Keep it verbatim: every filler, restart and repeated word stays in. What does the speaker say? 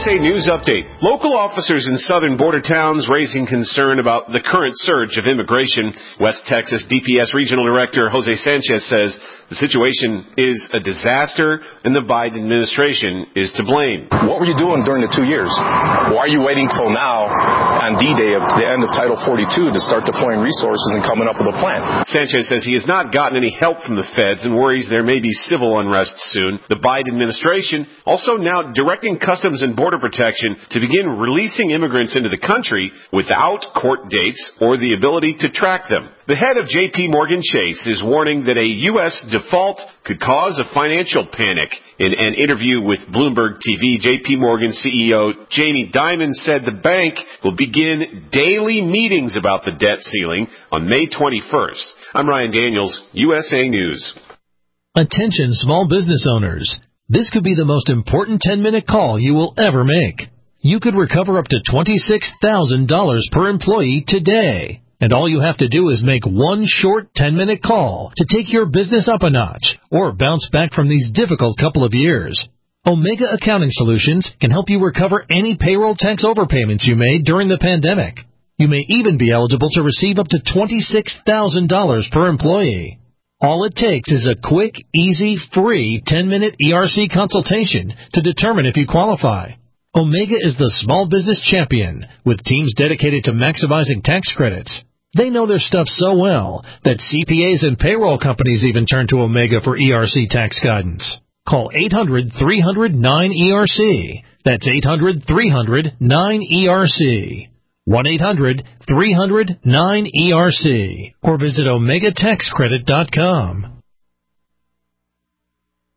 A News Update. Local officers in southern border towns raising concern about the current surge of immigration. West Texas D P S Regional Director Jose Sanchez says the situation is a disaster and the Biden administration is to blame. What were you doing during the two years? Why are you waiting till now on D-Day of the end of Title forty-two to start deploying resources and coming up with a plan? Sanchez says he has not gotten any help from the feds and worries there may be civil unrest soon. The Biden administration also now directing Customs and Border Protection to begin releasing immigrants into the country without court dates or the ability to track them. The head of J P Morgan Chase is warning that a U S default could cause a financial panic. In an interview with Bloomberg T V, J P Morgan C E O Jamie Dimon said the bank will begin daily meetings about the debt ceiling on May twenty-first. I'm Ryan Daniels, U S A News. Attention small business owners. This could be the most important ten-minute call you will ever make. You could recover up to twenty-six thousand dollars per employee today. And all you have to do is make one short ten-minute call to take your business up a notch or bounce back from these difficult couple of years. Omega Accounting Solutions can help you recover any payroll tax overpayments you made during the pandemic. You may even be eligible to receive up to twenty-six thousand dollars per employee. All it takes is a quick, easy, free ten-minute E R C consultation to determine if you qualify. Omega is the small business champion with teams dedicated to maximizing tax credits. They know their stuff so well that C P As and payroll companies even turn to Omega for E R C tax guidance. Call eight hundred, three hundred, nine E R C. That's eight hundred, three hundred, nine E R C. one eight hundred, three hundred, nine E R C. Or visit omega tax credit dot com.